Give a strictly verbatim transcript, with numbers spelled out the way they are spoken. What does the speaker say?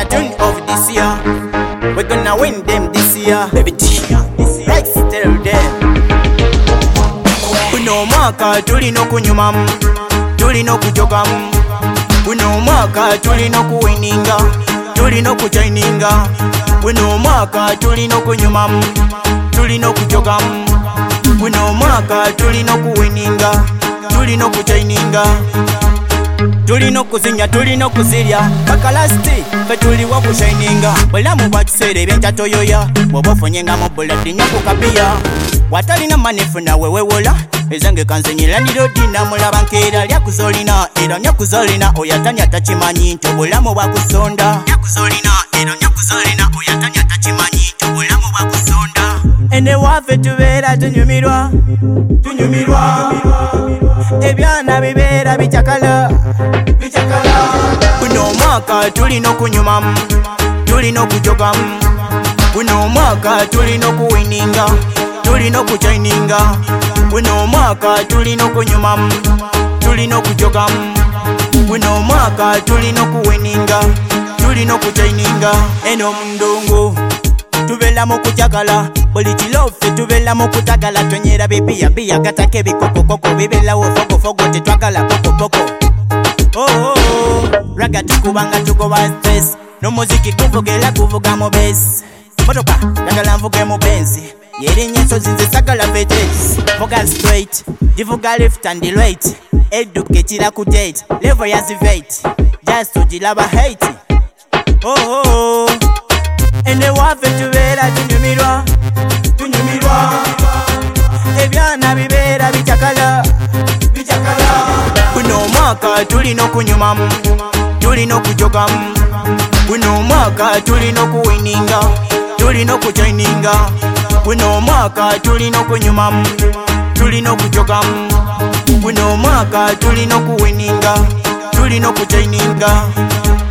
the tune of this year. We're gonna win them this year. Baby T, right, tell them. Kuno mwaka tulino kunyumamu, tulino kujogamu. Kuno mwaka tulino kuwininga, tulino kujoininga. Kuno mwaka tulino kunyumamu, tulino kujogamu. Kuno mwaka tulino kuwininga, tulino kujoininga. Tulino kuzinya, tulino kuzirya bakalasti fe tuliwo kushininga. Bulamu bwakiseera ebyentatoyoya bwoba ofunyenga mu buladi nnyo ku kapiya. Watalina manefu nawe wewola ezange kanzenyiraniro dina mulaba nkeera lyakuzolina era nyakuzolina oyatanya takimanyi nti obulamu bwakusonda. Nyakuzolina era nyakuzolina oyatanya takimanyi nti obulamu bwakusonda. Ene waffe tubeera tunyumirwa, tunyumirwa ebyana bibeera bitakala, bitakala. Kuno mwaka tulino kunyumamu, tulino kujogamu. Kuno mwaka tulino kuwininga, tulino kujoininga. Kuno mwaka tulino kunyumamu, tulino kujogamu. Kuno mwaka tulino kuwininga, tulino kujoininga. Eno mundungu tubela mu kujakala, buli kilofe tubela mu kutagala. Tonyera bibiya biya gatake ebikokokoko bibela wo fogo fogo tetwagala poko poko. Oh oh oh, raga tukubanga tukoba stress, no muziki kuvugela kuvuga mu bass. Motoka dagala mvuge mu benzi, yerinye ensozi nze sagala vetex. Vuga straight, divuga left and right, eduketira ku date, level yazivate, just tugilaba hate. Oh oh oh, ene waffe tubeera tunyumirwa, tunyumirwa ebyana bibeera bitakala, bitakala. Kuno mwaka tulino kunyumamu, tulino kujogamu. Kuno mwaka tulino kuwininga, tulino kujoininga. Kuno mwaka tulino kunyumamu, tulino kujogamu. Kuno mwaka tulino kuwininga, tulino kujoininga.